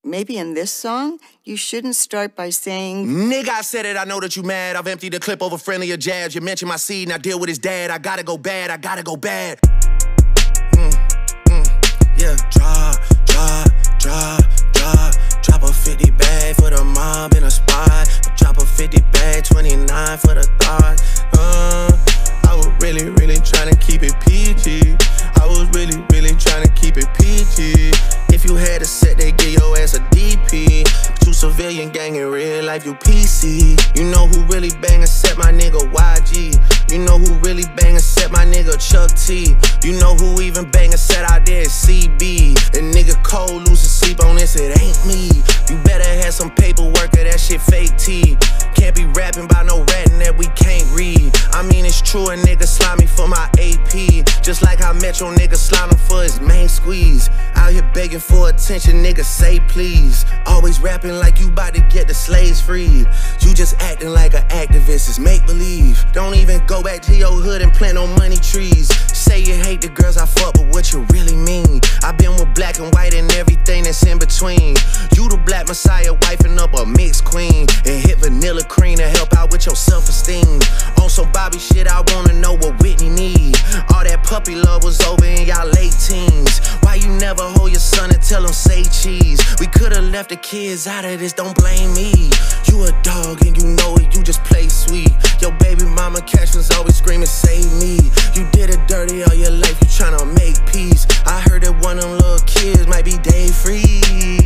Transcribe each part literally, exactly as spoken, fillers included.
maybe in this song, you shouldn't start by saying, nigga, I said it, I know that you mad. I've emptied the clip over friendlier jabs. You mentioned my seed and I deal with his dad. I gotta go bad, I gotta go bad. Mm, mm, yeah, drop, drop, drop, drop. Drop a fifty bag for the mob in a spot. Drop a fifty bag, twenty-nine for the thought. Uh, I was really, really trying to keep it P G. I was really, really trying to keep it P G. If you had a set, they give your ass a D P. You civilian gang in real life, you P C. You know who really bang except my nigga Y G. You know who really bang except my nigga Chuck T. You know who even bang except out there is C B. And nigga Cole losing sleep on this, it ain't me. You better have some paperwork or that shit fake T. Can't be rapping about no ratting that we can't read. I mean it's true, a nigga slime me for my A P. Just like how Metro nigga slime him for his main squeeze. Out here begging for attention, nigga say please. Always rapping like you bout to get the slaves freed. You just acting like an activist, it's make believe. Don't even go back to your hood and plant no money trees. Say you hate the girls I fuck, but what you really mean? I been with black and white and everything that's in between. You the black messiah wifing up a mixed queen. And hit vanilla cream to help out with your self-esteem. On some Bobby shit, I wanna know what Whitney need. All that puppy love was over in y'all late teens. Why you never hold your son and tell him say cheese? We could've left the kids out of this, don't blame me. You a dog and you know it, you just play sweet. Your baby mama cash was always screaming, save me. You did it dirty all your life, you tryna make peace. I heard that one of them little kids might be day free.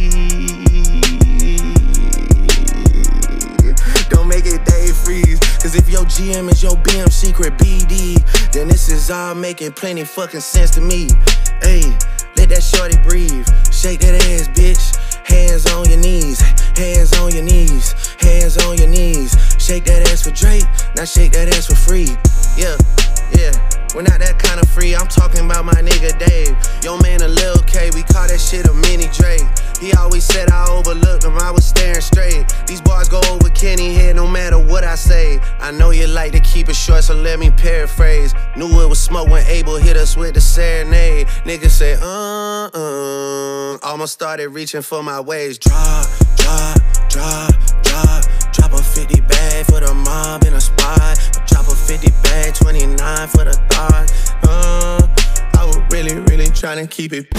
Don't make it day freeze. Cause if your G M is your B M secret B D, then this is all making plenty fucking sense to me. Hey, let that shorty breathe. Shake that ass, bitch. Hands on your knees, hands on your knees, hands on your knees. Shake that ass for Drake, now shake that ass for free. Yeah, yeah, we're not that kind of free. I'm talking about my nigga Dave. Yo man a Lil K, we call that shit a mini Drake. He always said I overlooked him, I was staring straight. These bars go over Kenny head no matter what I say. I know you like to keep it short, so let me paraphrase. Knew it was smoke when Abel hit us with the serenade. Niggas say, uh-uh. Almost started reaching for my waist. Drop, drop, drop, drop. Drop a fifty bag for the mob in a spot. Drop a fifty bag, twenty-nine for the thought. Uh, I was really, really trying to keep it.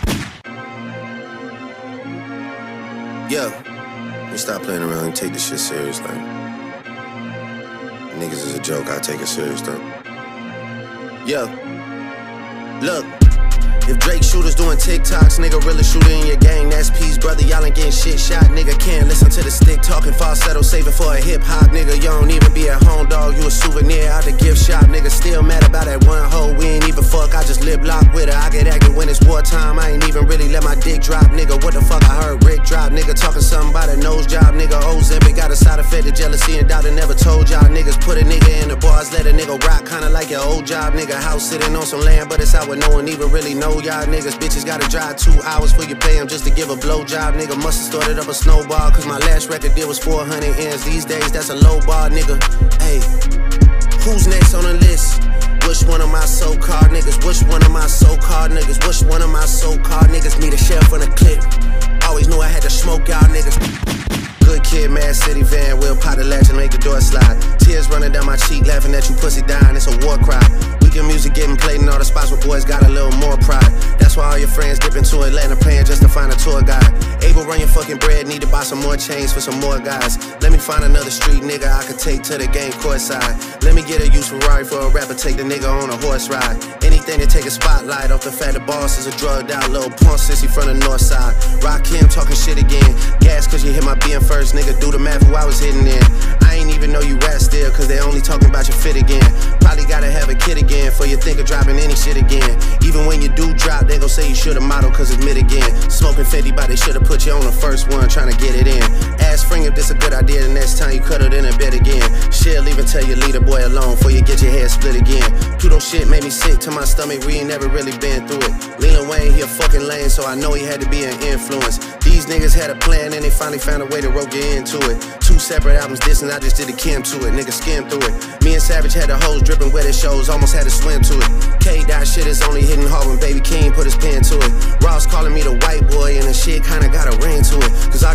Yeah, let me stop playing around and take this shit serious, like. Niggas is a joke, I take it serious though. Yeah, look. If Drake shooters doing TikToks, nigga really shooter in your gang, that's peace, brother. Y'all ain't getting shit shot, nigga. Can't listen to the stick talking falsetto, saving for a hip hop, nigga. You don't even be at home, dog. You a souvenir out the gift shop, nigga. Still mad about that one hoe. We ain't even fuck, I just lip lock with her. I get active when it's wartime. I ain't even really let my dick drop, nigga. What the fuck? I heard Rick drop, nigga. Talking something about a nose job, nigga. Ozempic got a side effect of jealousy and doubt. I never told y'all niggas. Put a nigga in the bars, let a nigga rock, kinda like your old job, nigga. House sitting on some land, but it's out where no one even really know y'all niggas. Bitches gotta drive two hours for you pay them just to give a blowjob, nigga. Musta started up a snowball, cause my last record deal was four hundred ends. These days, that's a low bar, nigga. Hey, who's next on the list? Which one of my so-called niggas? Which one of my so-called niggas? Which one of my so-called niggas need a sheriff on a clip? Always knew I had to smoke out niggas. Good kid, Mad City van, Will pot the latch and make the door slide. Tears running down my cheek, laughing at you pussy dying, it's a war cry. Weekend music getting played in all the spots where boys got a little more pride. That's why all your friends dip into Atlanta paying just to find a tour guide. Able run your fucking bread, need to buy some more chains for some more guys. Let me find another street nigga I could take to the game courtside. Let me get a used Ferrari for a rapper, take the nigga on a horse ride. Anything to take a spotlight off the fact the boss is a drugged out little punk sissy from the north side. Rock him talking shit again. Gas cause you hit my B M first, nigga. Do the math who I was hitting in. I ain't even know you rap still, cause they only talking about your fit again. Probably gotta have a kid again for you think of dropping any shit again. Even when you do drop, they gon' say you should've modeled cause it's mid again. Smoking fifty, but they should've put you on the first one, trying to get it in. Ask Spring if this a good idea, the next time you cut it in a bed again. Shit, leave and tell your leader boy alone before you get your head split again. Pluto shit made me sick to my stomach, we ain't never really been through it. Lil Wayne, he a fucking lame, so I know he had to be an influence. These niggas had a plan and they finally found a way to rope you into it. Two separate albums dissing, I just did a Kim to it, nigga skim through it. Me and Savage had the hoes dripping wet at shows, almost had to swim to it. K-Dot shit is only hitting hard when Baby King put his pen to it. Ross calling me the white boy and the shit kinda got a ring to it.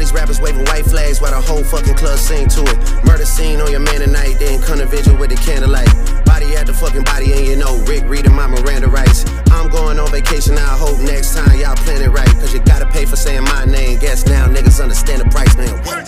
these rappers waving white flags while the whole fucking club sing to it. Murder scene on your man tonight, then come to vigil with the candlelight. Body at the fucking body, and you know Rick reading my Miranda rights. I'm going on vacation, I hope next time y'all plan it right. Cause you gotta pay for saying my name. Guess now niggas understand the price, man. What?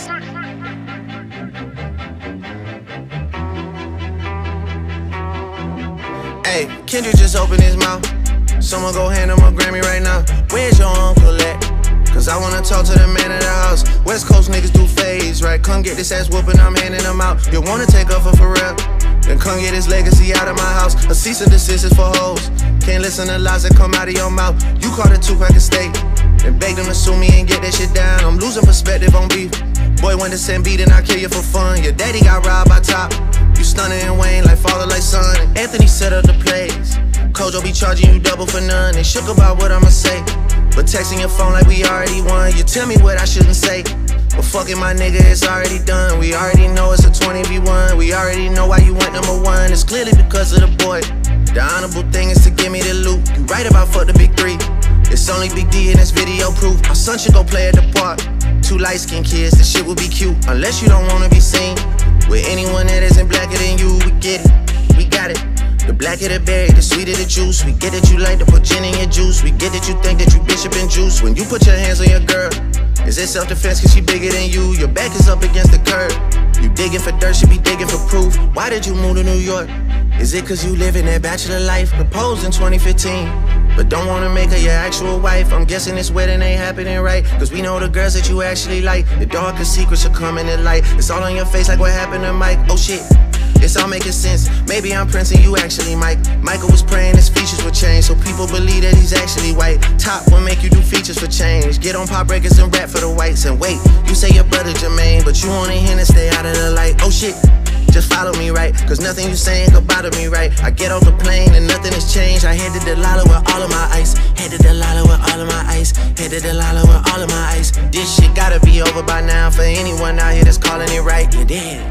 Hey, Kendrick just opened his mouth. Someone go hand him a Grammy right now. Where's your uncle at? Cause I wanna talk to the man of the house. West Coast niggas do phase, right? Come get this ass whooping, I'm handing them out. You wanna take off for real? Then come get his legacy out of my house. A cease and desist is for hoes. Can't listen to lies that come out of your mouth. You caught a two-pack of steak and beg them to sue me and get that shit down. I'm losing perspective on beef. Boy, when the send beat and I kill you for fun. Your daddy got robbed by Top. You stunning and Wayne like father, like son. Anthony set up the plays. Kojo be charging you double for none. They shook about what I'ma say, but texting your phone like we already won. You tell me what I shouldn't say, but fucking my nigga, it's already done. We already know it's a twenty v one. We already know why you went number one. It's clearly because of the boy. The honorable thing is to give me the loot. You right about fuck the big three. It's only Big D and it's video proof. My son should go play at the park. Two light-skinned kids, this shit would be cute. Unless you don't wanna be seen with anyone that isn't blacker than you. We get it, we got it. The blacker the berry, the sweeter the juice. We get that you like to put gin in your juice. We get that you think that you bishop and juice. When you put your hands on your girl, is it self-defense cause she bigger than you? Your back is up against the curb. You digging for dirt, she be digging for proof. Why did you move to New York? Is it cause you living that bachelor life? Proposed in twenty fifteen, but don't wanna make her your actual wife. I'm guessing this wedding ain't happening right, cause we know the girls that you actually like. The darkest secrets are coming to light. It's all on your face like what happened to Mike. Oh shit, it's all making sense. Maybe I'm Prince and you actually Mike. Michael was praying his features would change, so people believe that he's actually white. Top will make you do features for change. Get on Pop Breakers and rap for the whites. And wait, you say your brother Jermaine, but you only here to stay out of the light. Oh shit, just follow me right, cause nothing you saying could bother me right. I get off the plane and nothing has changed. I head to Delilah with all of my ice. Head to Delilah with all of my ice. Head to Delilah with all of my ice. This shit gotta be over by now for anyone out here that's calling it right. You're dead.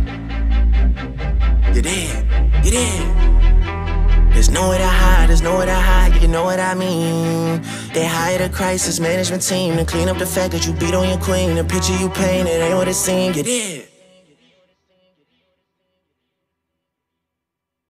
You're dead. You're dead. There's nowhere to hide, there's nowhere to hide, you know what I mean. They hired a crisis management team to clean up the fact that you beat on your queen. The picture you painted ain't what it seemed. You're dead.